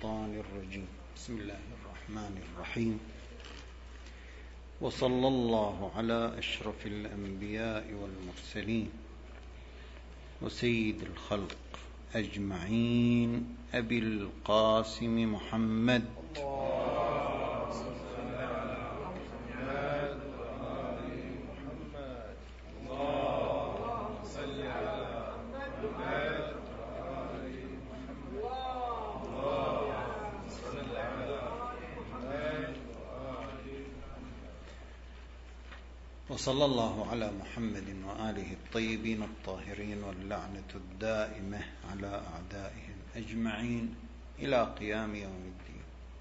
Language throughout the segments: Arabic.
الشيطان الرجيم. بسم الله الرحمن الرحيم. وصلى الله على أشرف الأنبياء والمرسلين وسيد الخلق أجمعين أبي القاسم محمد وصلى الله على محمد وآله الطيبين الطاهرين واللعنة الدائمة على أعدائهم أجمعين إلى قيام يوم الدين.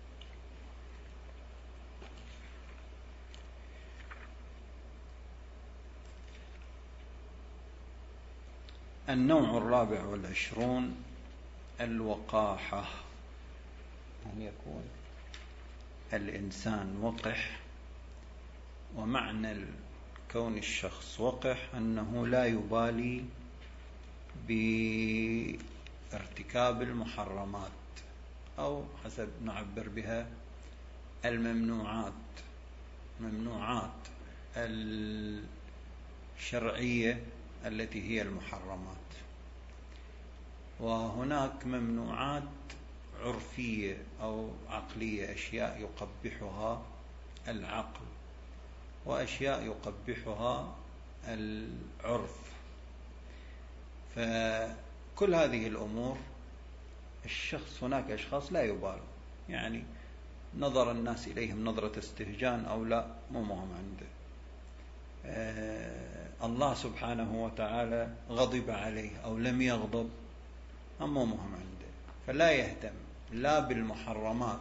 النوع 24 الوقاحة، أن يكون الإنسان وقح. ومعنى كون الشخص وقح أنه لا يبالي بارتكاب المحرمات، أو حسب نعبر بها الممنوعات الشرعية التي هي المحرمات. وهناك ممنوعات عرفية أو عقلية، أشياء يقبحها العقل وأشياء يقبحها العرف. فكل هذه الأمور هناك أشخاص لا يبالوا، يعني نظر الناس إليهم نظرة استهجان أو لا، مو مهم عنده. الله سبحانه وتعالى غضب عليه أو لم يغضب، مو مهم عنده. فلا يهتم لا بالمحرمات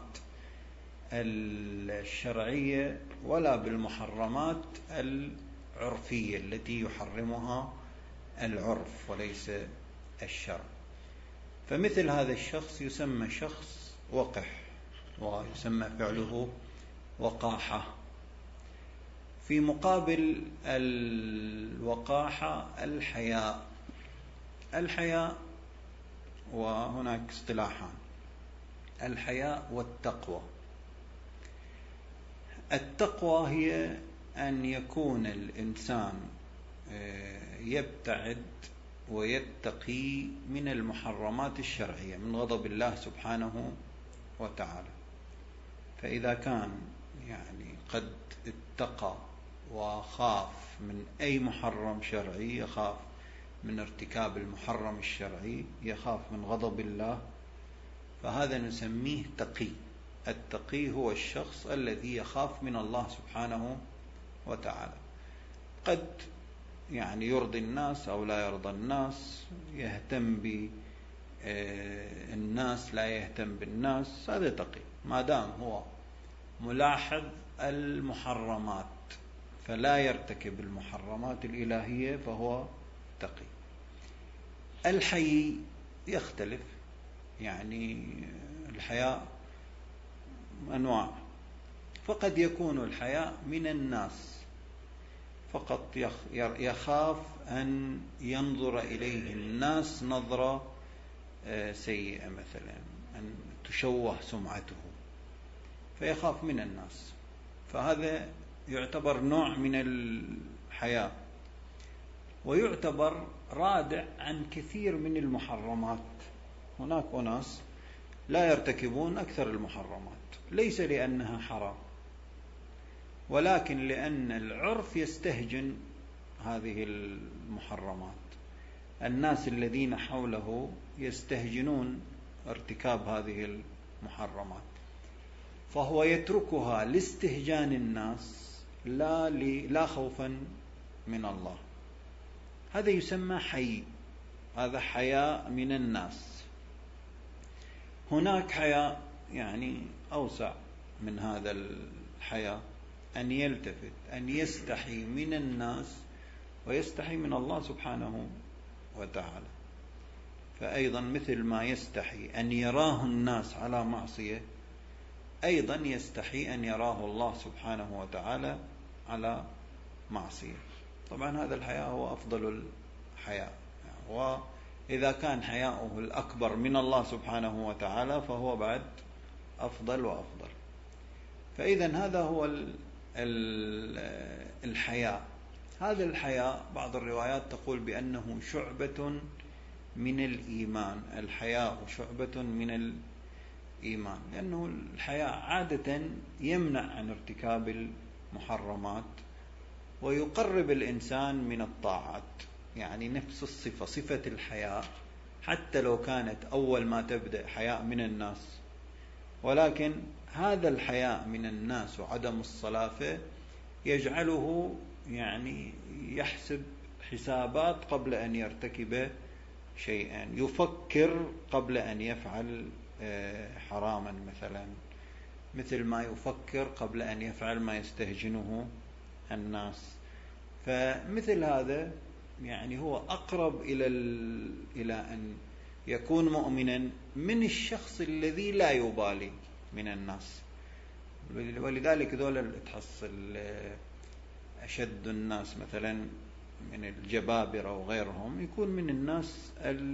الشرعية ولا بالمحرمات العرفية التي يحرمها العرف وليس الشرع. فمثل هذا الشخص يسمى شخص وقح، ويسمى فعله وقاحة. في مقابل الوقاحة الحياء، وهناك اصطلاحان: الحياء والتقوى. التقوى هي أن يكون الإنسان يبتعد ويتقي من المحرمات الشرعية، من غضب الله سبحانه وتعالى. فإذا كان قد اتقى وخاف من أي محرم شرعي، يخاف من ارتكاب المحرم الشرعي، يخاف من غضب الله، فهذا نسميه تقي. التقي هو الشخص الذي يخاف من الله سبحانه وتعالى. قد يرضي الناس أو لا يرضى الناس، يهتم بالناس لا يهتم بالناس، هذا تقي. ما دام هو ملاحظ المحرمات فلا يرتكب المحرمات الإلهية فهو تقي. الحي يختلف، الحياء أنواع. فقد يكون الحياء من الناس، فقط يخاف أن ينظر إليه الناس نظرة سيئة، مثلا أن تشوه سمعته، فيخاف من الناس، فهذا يعتبر نوع من الحياء، ويعتبر رادع عن كثير من المحرمات. هناك أناس لا يرتكبون أكثر المحرمات، ليس لأنها حرام، ولكن لأن العرف يستهجن هذه المحرمات. الناس الذين حوله يستهجنون ارتكاب هذه المحرمات، فهو يتركها لاستهجان الناس لا خوفا من الله. هذا يسمى حي، هذا حياء من الناس. هناك حياء أوسع من هذا الحياء، أن يلتفت، أن يستحي من الناس ويستحي من الله سبحانه وتعالى. فأيضا مثل ما يستحي أن يراه الناس على معصية، أيضا يستحي أن يراه الله سبحانه وتعالى على معصية. طبعا هذا الحياء هو أفضل الحياء، وإذا كان حياؤه الأكبر من الله سبحانه وتعالى فهو بعد أفضل وأفضل. فإذا هذا هو الحياء. هذا الحياء بعض الروايات تقول بأنه شعبة من الإيمان. الحياء شعبة من الإيمان، لأنه الحياء عادة يمنع عن ارتكاب المحرمات ويقرب الإنسان من الطاعات. يعني نفس الصفة، صفة الحياء، حتى لو كانت أول ما تبدأ حياء من الناس، ولكن هذا الحياء من الناس وعدم الصلافة يجعله يعني يحسب حسابات قبل أن يرتكب شيئا، يفكر قبل أن يفعل حراما مثلا، مثل ما يفكر قبل أن يفعل ما يستهجنه الناس. فمثل هذا يعني هو أقرب إلى أن يكون مؤمنا من الشخص الذي لا يبالي من الناس. ولذلك ذولا تحصل أشد الناس مثلا من الجبابرة وغيرهم يكون من الناس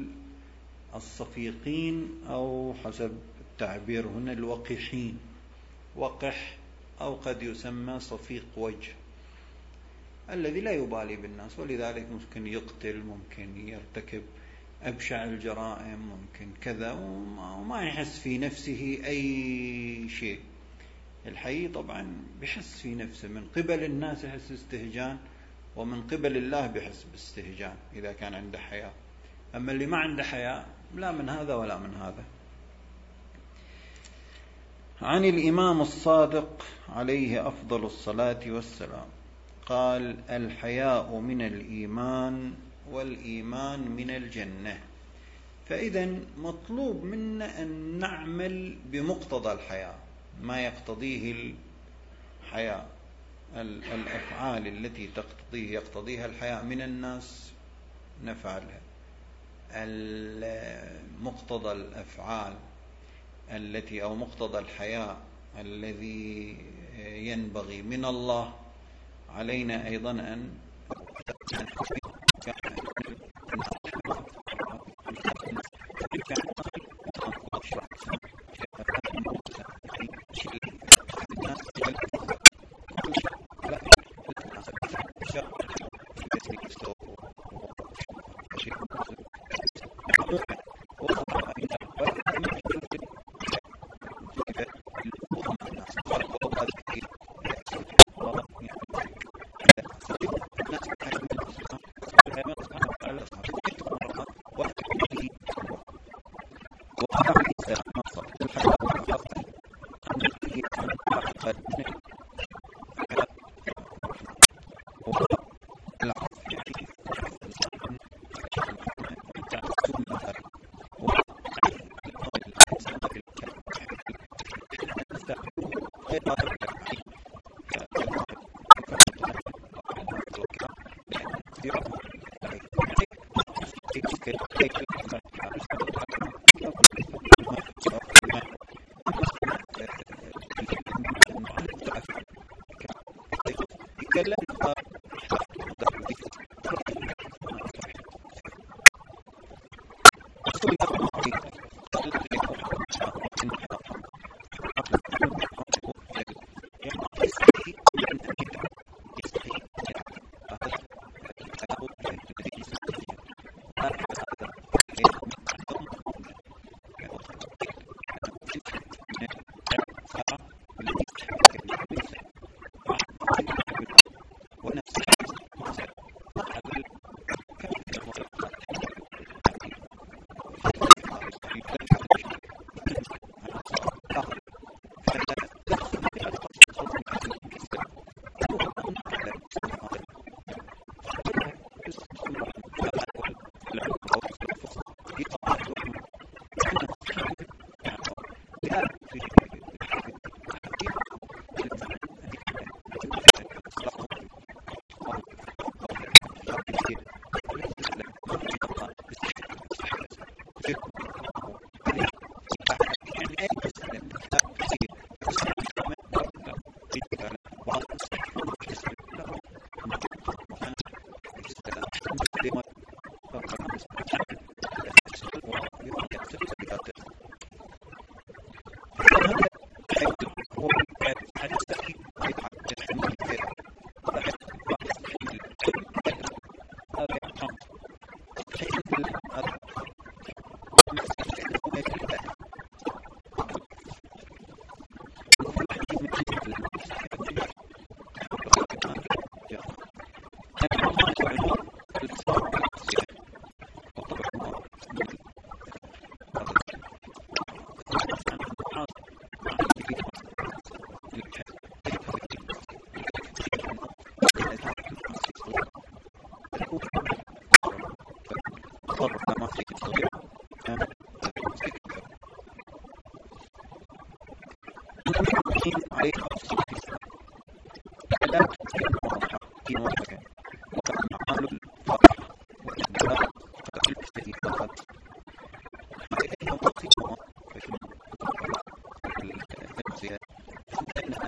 الصفيقين، أو حسب التعبير هنا الوقحين، وقح أو قد يسمى صفيق وجه، الذي لا يبالي بالناس. ولذلك ممكن يقتل، ممكن يرتكب أبشع الجرائم، ممكن كذا، وما يحس في نفسه أي شيء. الحي طبعا بيحس في نفسه، من قبل الناس يحس استهجان، ومن قبل الله بيحس باستهجان إذا كان عنده حياء. أما اللي ما عنده حياء لا من هذا ولا من هذا. عن الإمام الصادق عليه أفضل الصلاة والسلام قال: الحياء من الإيمان، والإيمان من الجنة. فإذا مطلوب منا أن نعمل بمقتضى الحياء، ما يقتضيه الحياء، الأفعال التي يقتضيها الحياء من الناس نفعلها. مقتضى الأفعال التي أو مقتضى الحياء الذي ينبغي من الله علينا أيضا أن عليه لا تكون واضحة وعمل الفرح والإدراك والتي فقط هذه توصيفها في التمثيل لأنها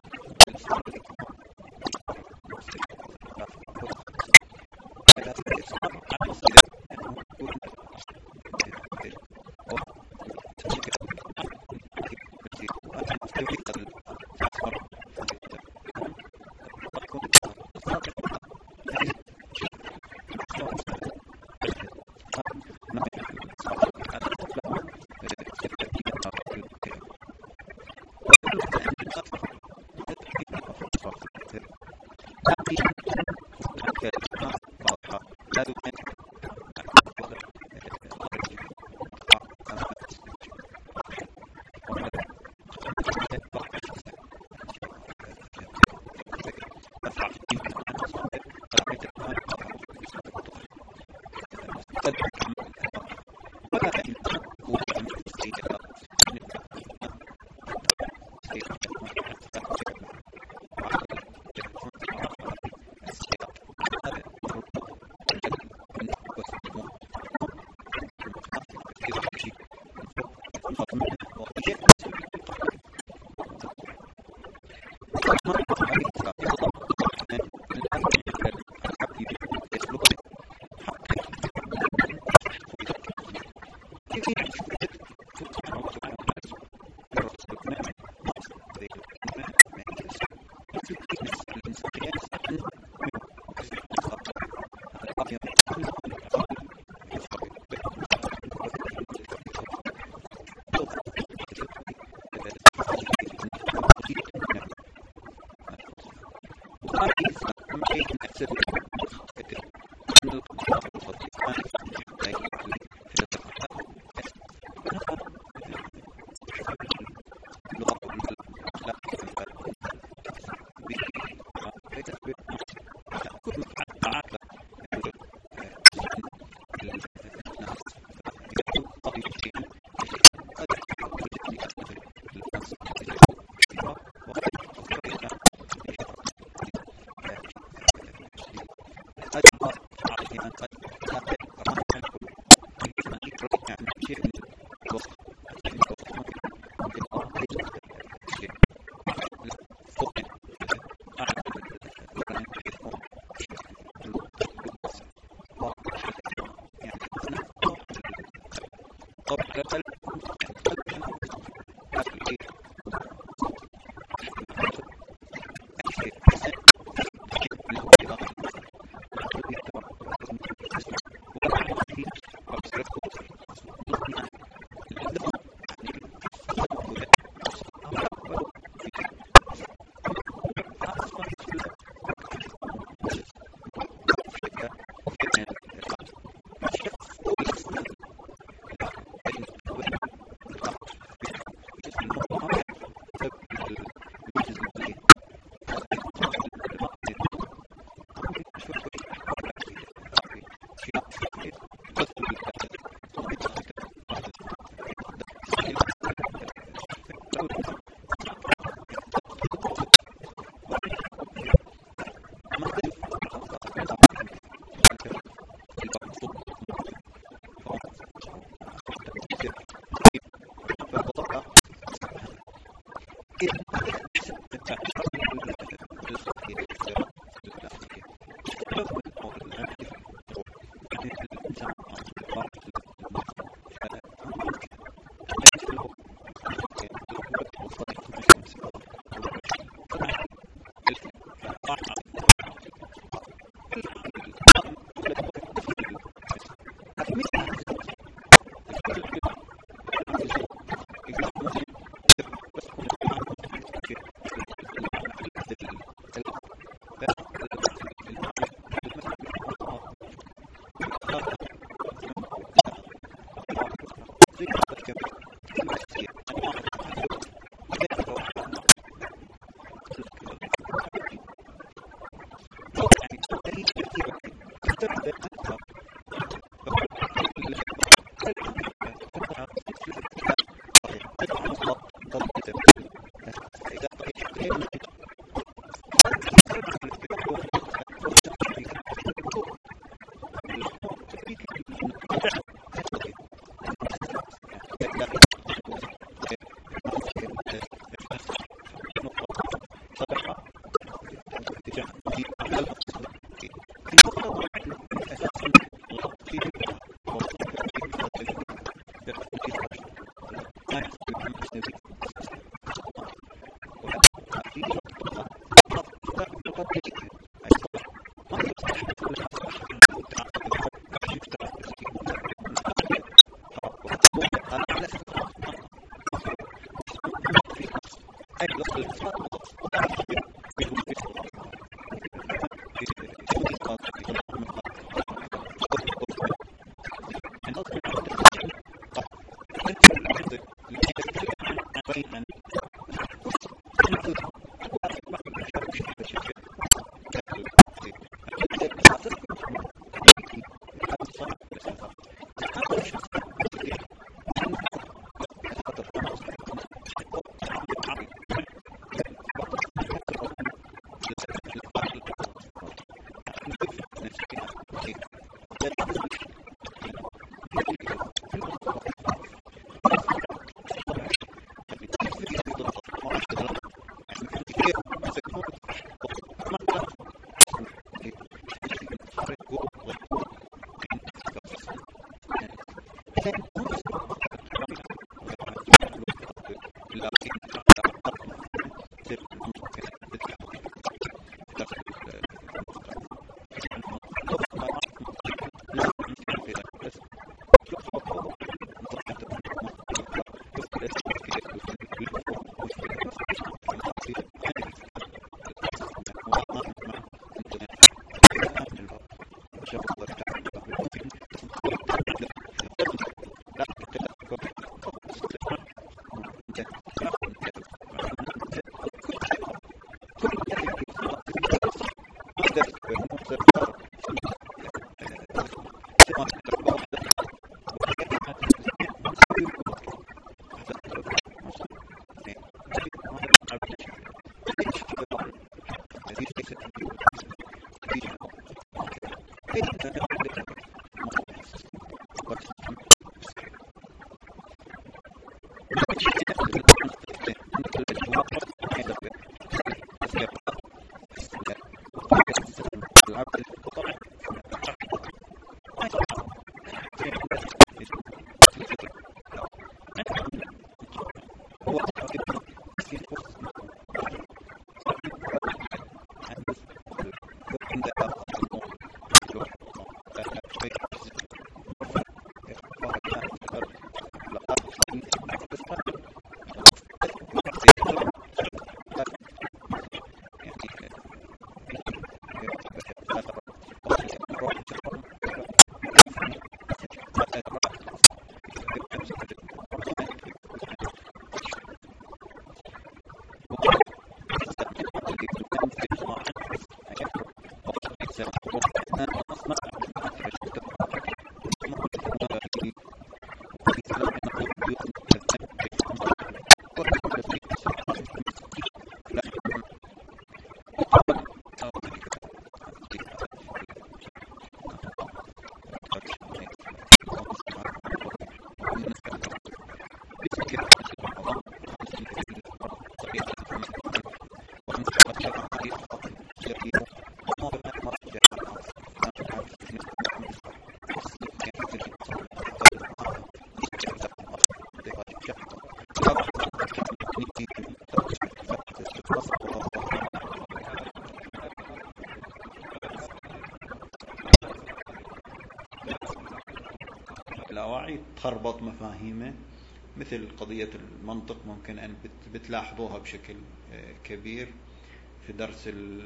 اللاواعي تخربط مفاهيمه، مثل قضية المنطق ممكن أن بتلاحظوها بشكل كبير في درس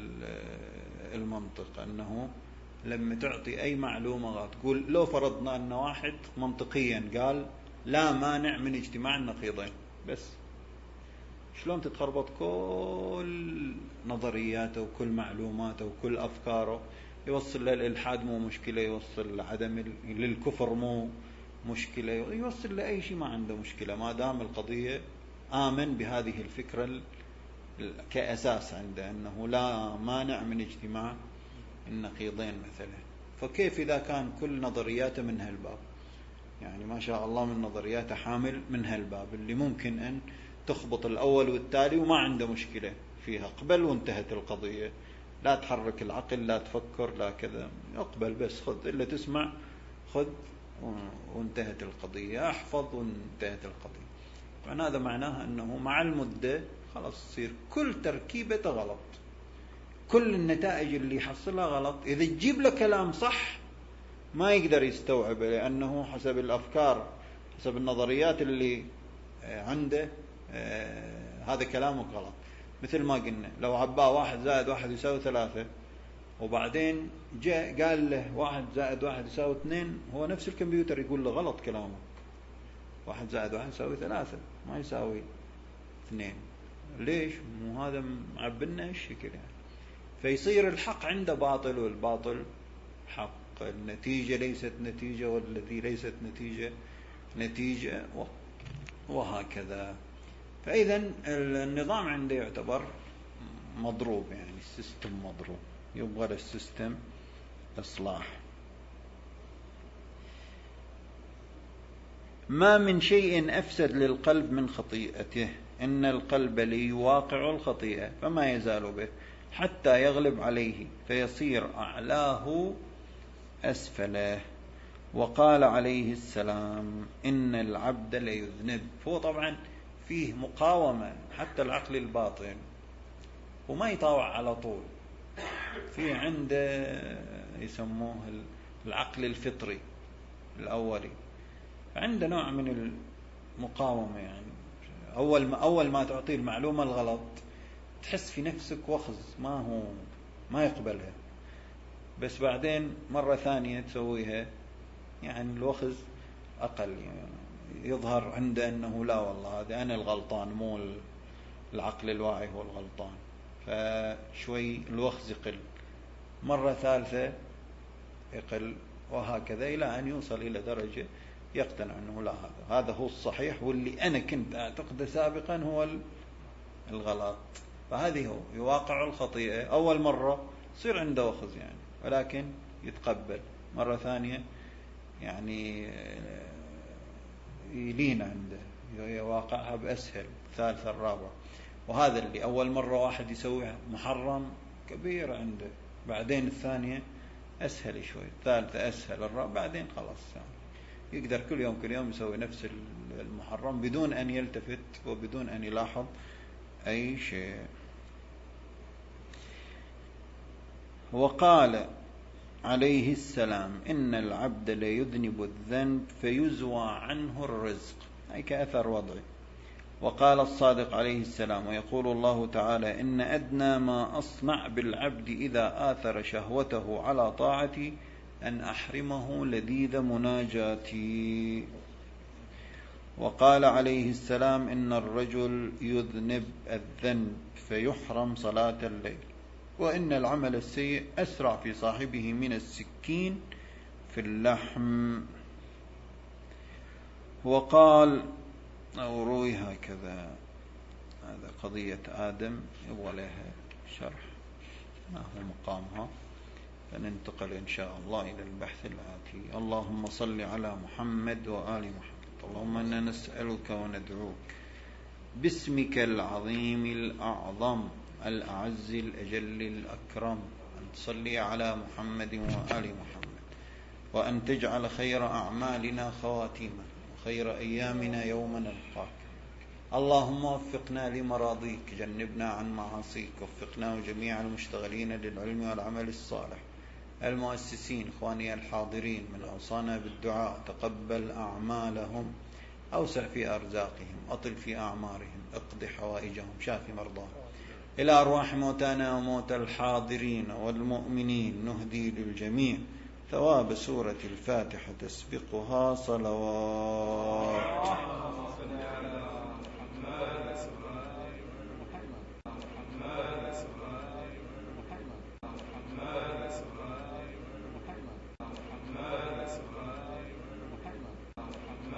المنطق، أنه لما تعطي أي معلومة تقول لو فرضنا أن واحد منطقيا قال لا مانع من اجتماع النقيضين، بس شلون تتخربط كل نظرياته وكل معلوماته وكل أفكاره، يوصل للإلحاد مو مشكلة، يوصل للكفر مو مشكلة، يوصل لأي شيء ما عنده مشكلة، ما دام القضية آمن بهذه الفكرة كأساس عنده أنه لا مانع من اجتماع النقيضين مثلا. فكيف إذا كان كل نظرياته من هالباب؟ يعني ما شاء الله من نظرياته حامل من هالباب اللي ممكن أن تخبط الأول والتالي وما عنده مشكلة فيها، قبل وانتهت القضية، لا تحرك العقل، لا تفكر، لا كذا، اقبل بس، خذ إلا تسمع، خذ وانتهت القضية، احفظ وانتهت القضية. يعني هذا معناه أنه مع المدة خلاص تصير كل تركيبة غلط، كل النتائج اللي يحصلها غلط. إذا تجيب له كلام صح ما يقدر يستوعب، لأنه حسب الأفكار، حسب النظريات اللي عنده، هذا كلامك غلط. مثل ما قلنا لو عباه 1 زائد 1 يساوي 3 وبعدين جاء قال له 1 زائد 1 يساوي 2، هو نفس الكمبيوتر يقول له غلط كلامك، 1 زائد 1 يساوي 3 ما يساوي 2. ليش؟ مو هذا معبلنا الشكل يعني. فيصير الحق عنده باطل والباطل حق، النتيجة ليست نتيجة والتي ليست نتيجة نتيجة، وهكذا. فإذا النظام عنده يعتبر مضروب، يعني السيستم مضروب، يبغى للسيستم إصلاح. ما من شيء أفسد للقلب من خطيئته، إن القلب ليواقع الخطيئة فما يزال به حتى يغلب عليه فيصير أعلاه أسفله. وقال عليه السلام إن العبد ليذنب. هو طبعا فيه مقاومة، حتى العقل الباطن وما يطاوع على طول، في عنده يسموه العقل الفطري الأولي، عنده نوع من المقاومة. يعني أول ما تعطيه المعلومة الغلط تحس في نفسك وخز، ما يقبلها، بس بعدين مرة ثانية تسويها يعني الوخز أقل، يعني يظهر عنده أنه لا والله هذا أنا الغلطان مو العقل الواعي هو الغلطان، فشوي الوخز يقل، مرة ثالثة يقل، وهكذا إلى أن يوصل إلى درجة يقتنع أنه لا هذا هو الصحيح، واللي أنا كنت أعتقده سابقا هو الغلط. فهذه هو يواقع الخطيئة. أول مرة يصير عنده وخز يعني، ولكن يتقبل، مرة ثانية يعني يلين عنده، يواقعها بأسهل، ثالثة الرابعة. وهذا اللي أول مرة واحد يسويها محرم كبير عنده، بعدين الثانية أسهل شوي، الثالثة أسهل، الرابعة بعدين خلاص يعني يقدر كل يوم يسوي نفس المحرم بدون أن يلتفت وبدون أن يلاحظ أي شيء. وقال عليه السلام إن العبد ليذنب الذنب فيزوى عنه الرزق، أي كأثر وضعي. وقال الصادق عليه السلام ويقول الله تعالى إن أدنى ما أصنع بالعبد إذا آثر شهوته على طاعتي أن أحرمه لذيذ مناجاتي. وقال عليه السلام إن الرجل يذنب الذنب فيحرم صلاة الليل، وإن العمل السيء أسرع في صاحبه من السكين في اللحم. وقال أو روي هكذا، هذا قضية آدم يبغى لها شرح ما هو مقامها، فننتقل إن شاء الله إلى البحث الآتي. اللهم صل على محمد وآل محمد. اللهم إنا نسألك وندعوك باسمك العظيم الأعظم الأعز الأجل الأكرم أن تصلي على محمد وآل محمد، وأن تجعل خير أعمالنا خواتيمه وخير أيامنا يوم نلقاك. اللهم وفقنا لمراضيك، جنبنا عن معاصيك، وفقنا وجميع المشتغلين للعلم والعمل الصالح، المؤسسين إخواني الحاضرين من أوصانا بالدعاء، تقبل أعمالهم، أوسع في أرزاقهم، أطل في أعمارهم، اقض حوائجهم، شافي مرضاهم. إلى أرواح موتانا وموتى الحاضرين والمؤمنين نهدي للجميع ثواب سورة الفاتحة تسبقها صلوات.